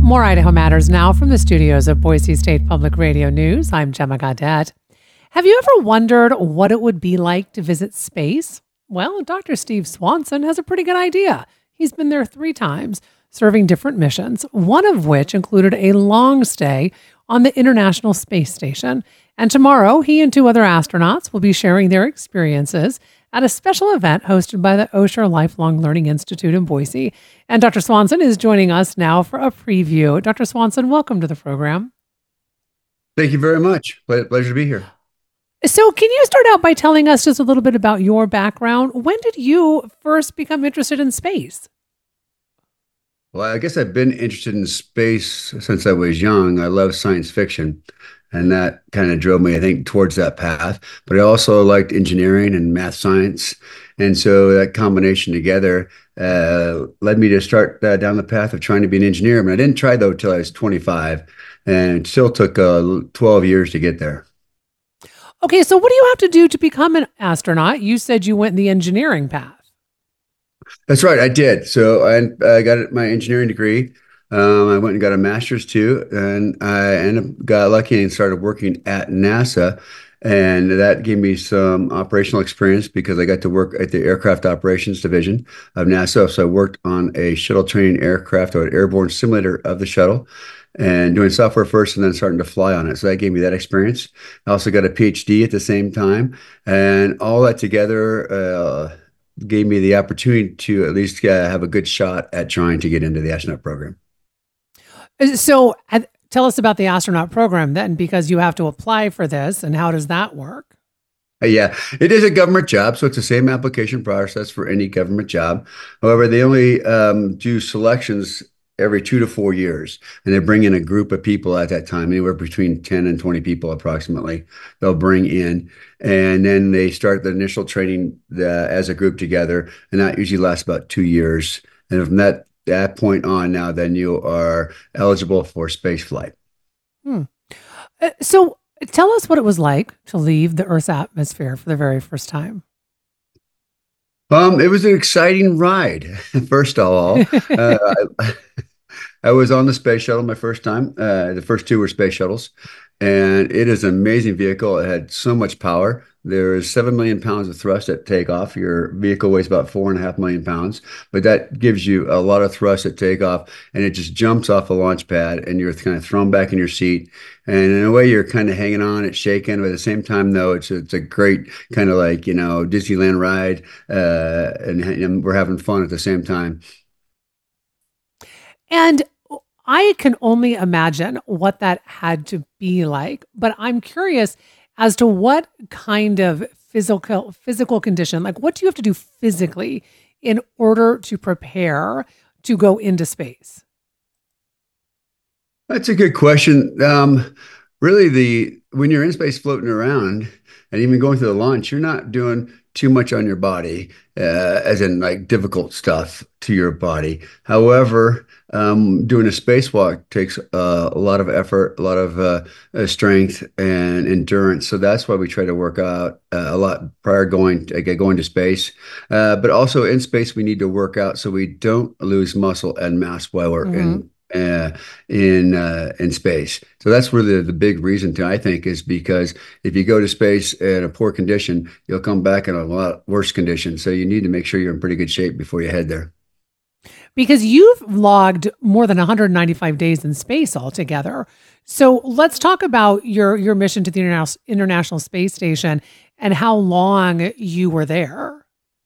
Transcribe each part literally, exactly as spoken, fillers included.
More Idaho Matters now from the studios of Boise State Public Radio News. I'm Gemma Gaudette. Have you ever wondered what it would be like to visit space? Well, Doctor Steve Swanson has a pretty good idea. He's been there three times, serving different missions, one of which included a long stay on the International Space Station. And tomorrow, he and two other astronauts will be sharing their experiences at a special event hosted by the Osher Lifelong Learning Institute in Boise. And Doctor Swanson is joining us now for a preview. Doctor Swanson, welcome to the program. Thank you very much. Pleasure to be here. So can you start out by telling us just a little bit about your background? When did you first become interested in space? Well, I guess I've been interested in space since I was young. I love science fiction, and that kind of drove me, I think, towards that path. But I also liked engineering and math science. And so that combination together uh, led me to start uh, down the path of trying to be an engineer. I mean, I didn't try, though, till I was twenty-five, and it still took uh, twelve years to get there. Okay, so what do you have to do to become an astronaut? You said you went the engineering path. That's right, I did. So I, I got my engineering degree. Um, I went and got a master's too, and I ended up got lucky and started working at NASA. And that gave me some operational experience because I got to work at the Aircraft Operations Division of NASA. So I worked on a shuttle training aircraft or an airborne simulator of the shuttle and doing software first and then starting to fly on it. So that gave me that experience. I also got a P H D at the same time. And all that together uh, gave me the opportunity to at least uh, have a good shot at trying to get into the astronaut program. So uh, tell us about the astronaut program then, because you have to apply for this, and how does that work? Uh, yeah, it is a government job, so it's the same application process for any government job. However, they only um, do selections every two to four years, and they bring in a group of people at that time, anywhere between ten and twenty people approximately. They'll bring in, and then they start the initial training uh, as a group together, and that usually lasts about two years. And from that that point on now, then you are eligible for space flight. Hmm. Uh, so tell us what it was like to leave the Earth's atmosphere for the very first time. Um, it was an exciting ride, first of all. uh, I, I was on the space shuttle my first time. Uh, the first two were space shuttles, and it is an amazing vehicle. It had so much power. There is seven million pounds of thrust at takeoff. Your vehicle weighs about four and a half million pounds, but that gives you a lot of thrust at takeoff, and it just jumps off the launch pad, and you're kind of thrown back in your seat. And in a way, you're kind of hanging on, it's shaking, but at the same time, though, it's it's a great kind of like, you know, Disneyland ride, uh, and, and we're having fun at the same time. And I can only imagine what that had to be like, but I'm curious as to what kind of physical physical condition, like what do you have to do physically in order to prepare to go into space? That's a good question. Um, really, the when you're in space floating around and even going through the launch, you're not doing too much on your body, uh, as in like difficult stuff to your body. However, um, doing a spacewalk takes uh, a lot of effort, a lot of uh, uh, strength and endurance. So that's why we try to work out uh, a lot prior going to, uh, going to space. Uh, but also in space, we need to work out so we don't lose muscle and mass while we're mm-hmm. in uh, in uh, in space. So that's really the, the big reason to, I think, is because if you go to space in a poor condition, you'll come back in a lot worse condition. So you need to make sure you're in pretty good shape before you head there. Because you've logged more than one hundred ninety-five days in space altogether. So let's talk about your, your mission to the International, International Space Station and how long you were there.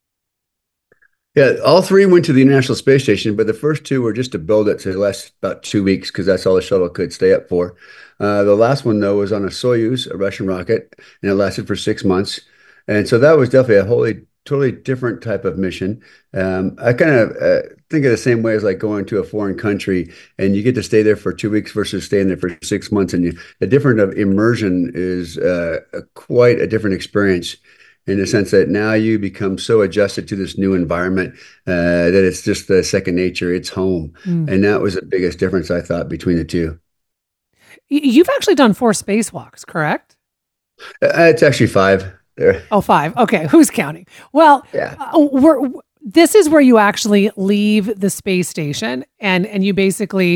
Yeah, all three went to the International Space Station, but the first two were just to build it to last about two weeks because that's all the shuttle could stay up for. Uh, the last one, though, was on a Soyuz, a Russian rocket, and it lasted for six months. And so that was definitely a wholly, totally different type of mission. Um, I kind of uh, think of the same way as like going to a foreign country and you get to stay there for two weeks versus staying there for six months. And you, the different of immersion is uh, a, quite a different experience, in the sense that now you become so adjusted to this new environment uh, that it's just the second nature. It's home. Mm. And that was the biggest difference, I thought, between the two. You've actually done four spacewalks, correct? Uh, it's actually five. There. Oh, five. Okay. Who's counting? Well, yeah. uh, we're, this is where you actually leave the space station and, and you basically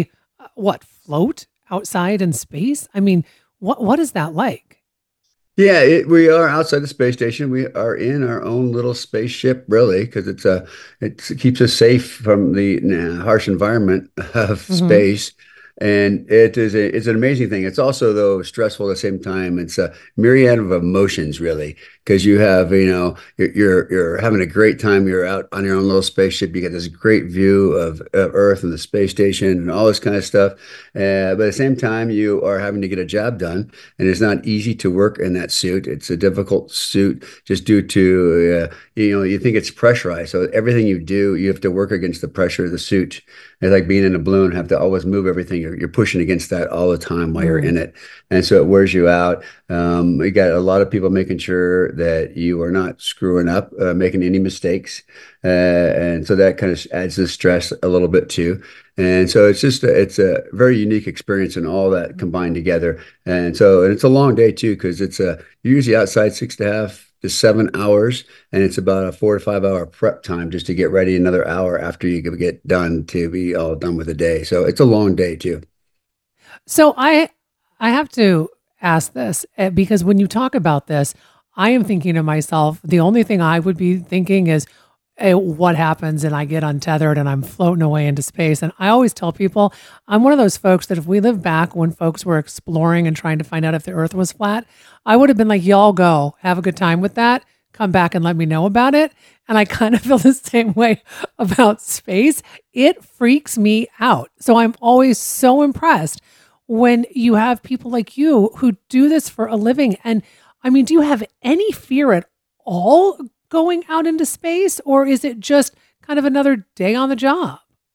what, float outside in space? I mean, what what is that like? Yeah, it, we are outside the space station. We are in our own little spaceship, really, because it's a it keeps us safe from the nah, harsh environment of Hmm. space. And it is a, it's an amazing thing. It's also, though, stressful at the same time. It's a myriad of emotions, really, because you have, you know, you're, you're you're having a great time. You're out on your own little spaceship. You get this great view of, of Earth and the space station and all this kind of stuff. Uh, but at the same time, you are having to get a job done, and it's not easy to work in that suit. It's a difficult suit just due to, uh, you know, you think it's pressurized. So everything you do, you have to work against the pressure of the suit. It's like being in a balloon, have to always move everything. You're, you're pushing against that all the time while you're in Mm. it. And so it wears you out. Um, you got a lot of people making sure that you are not screwing up, uh, making any mistakes. Uh, and so that kind of adds the stress a little bit too. And so it's just a, it's a very unique experience and all that combined together. And so and it's a long day too because it's a you're usually outside six and a half to seven hours, and it's about a four to five hour prep time just to get ready another hour after you get done to be all done with the day. So it's a long day too. So I I have to ask this uh, because when you talk about this, I am thinking to myself, the only thing I would be thinking is eh, what happens and I get untethered and I'm floating away into space. And I always tell people I'm one of those folks that if we lived back when folks were exploring and trying to find out if the earth was flat, I would have been like, y'all go have a good time with that. Come back and let me know about it. And I kind of feel the same way about space. It freaks me out. So I'm always so impressed when you have people like you who do this for a living. And I mean, do you have any fear at all going out into space, or is it just kind of another day on the job?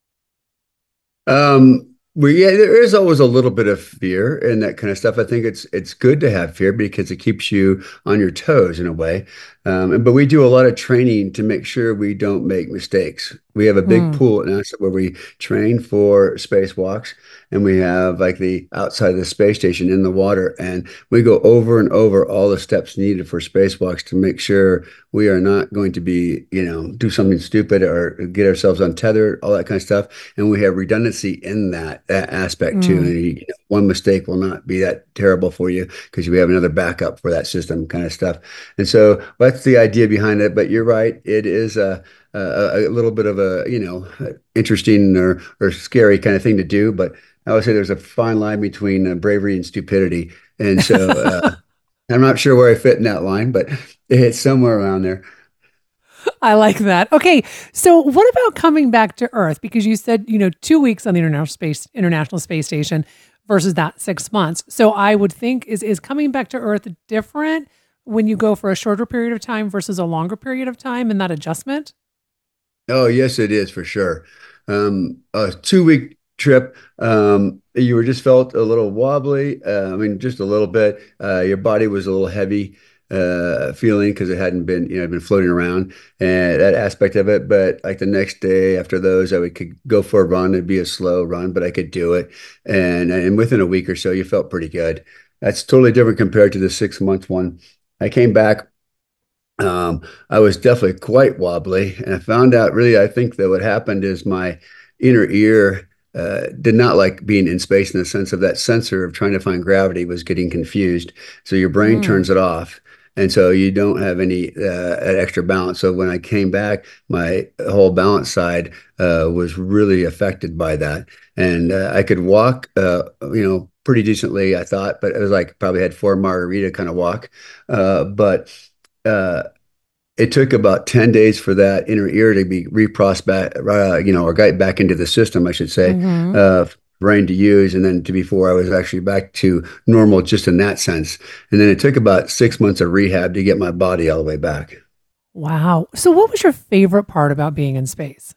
Um, well, yeah, there is always a little bit of fear and that kind of stuff. I think it's it's good to have fear because it keeps you on your toes in a way. Um, and- but we do a lot of training to make sure we don't make mistakes. We have a big Hmm. pool at NASA where we train for spacewalks, and we have like the outside of the space station in the water, and we go over and over all the steps needed for spacewalks to make sure we are not going to be, you know, do something stupid or get ourselves untethered, all that kind of stuff. And we have redundancy in that, that aspect too. Mm. And you know, one mistake will not be that terrible for you because we have another backup for that system kind of stuff. And so that's the idea behind it. But you're right, it is a a, a little bit of a, you know, interesting or or scary kind of thing to do. But I would say there's a fine line between uh, bravery and stupidity. And so uh, I'm not sure where I fit in that line, but it's somewhere around there. I like that. Okay, so what about coming back to Earth? Because you said, you know, two weeks on the International Space International Space Station versus that six months. So I would think is is coming back to Earth different when you go for a shorter period of time versus a longer period of time in that adjustment? Oh, yes, it is for sure. Um, a two week trip, um, you were just felt a little wobbly. Uh, I mean, just a little bit. Uh, your body was a little heavy, uh, feeling because it hadn't been, you know, been floating around and that aspect of it. But like the next day after those, I would could go for a run. It'd be a slow run, but I could do it. And and within a week or so, you felt pretty good. That's totally different compared to the six month one. I came back. Um, I was definitely quite wobbly, and I found out really, I think that what happened is my inner ear uh, did not like being in space in the sense of that sensor of trying to find gravity was getting confused. So your brain Mm. turns it off. And so you don't have any uh, extra balance. So when I came back, my whole balance side uh, was really affected by that. And uh, I could walk, uh, you know, pretty decently, I thought, but it was like probably had four margarita kind of walk. Uh, but uh, it took about ten days for that inner ear to be reprocessed back, uh, you know, or got back into the system, I should say, Hmm. uh, brain to use. And then to before I was actually back to normal just in that sense. And then it took about six months of rehab to get my body all the way back. Wow. So what was your favorite part about being in space?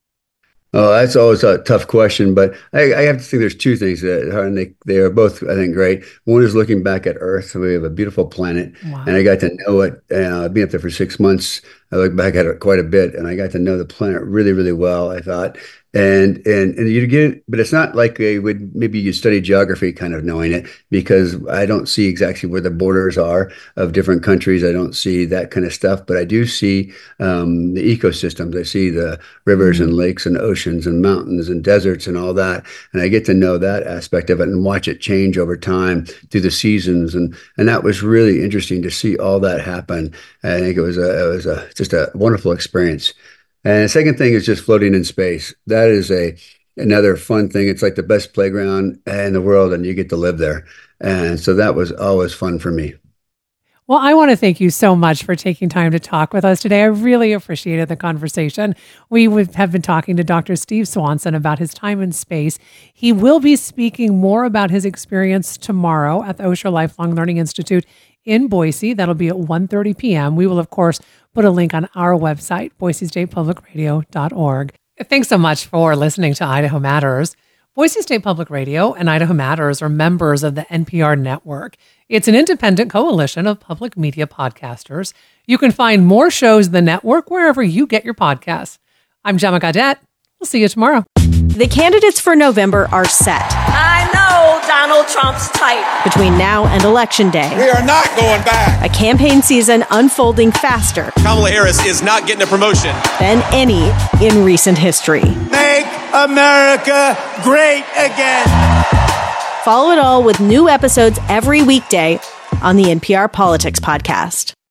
Oh, that's always a tough question, but I, I have to think there's two things that are, and they, they are both, I think, great. One is looking back at Earth. So we have a beautiful planet, and I Wow. got to know it, uh, being up there for six months. I look back at it quite a bit, and I got to know the planet really, really well, I thought. And and and you get, but it's not like they would maybe you study geography kind of knowing it, because I don't see exactly where the borders are of different countries. I don't see that kind of stuff, but I do see um, the ecosystems. I see the rivers and lakes and oceans and mountains and deserts and all that, and I get to know that aspect of it and watch it change over time through the seasons, and and that was really interesting to see all that happen. I think it was a it was a just a wonderful experience. And the second thing is just floating in space. That is a another fun thing. It's like the best playground in the world, and you get to live there. And so that was always fun for me. Well, I want to thank you so much for taking time to talk with us today. I really appreciated the conversation. We would have been talking to Doctor Steve Swanson about his time in space. He will be speaking more about his experience tomorrow at the Osher Lifelong Learning Institute in Boise. That'll be at one thirty p.m. We will, of course, put a link on our website, boise state public radio dot org. Thanks so much for listening to Idaho Matters. Boise State Public Radio and Idaho Matters are members of the N P R network. It's an independent coalition of public media podcasters. You can find more shows in the network wherever you get your podcasts. I'm Gemma Gaudette. We'll see you tomorrow. The candidates for November are set. I know Donald Trump's type. Between now and Election Day, we are not going back. A campaign season unfolding faster. Kamala Harris is not getting a promotion. Than any in recent history. Make America great again. Follow it all with new episodes every weekday on the N P R Politics Podcast.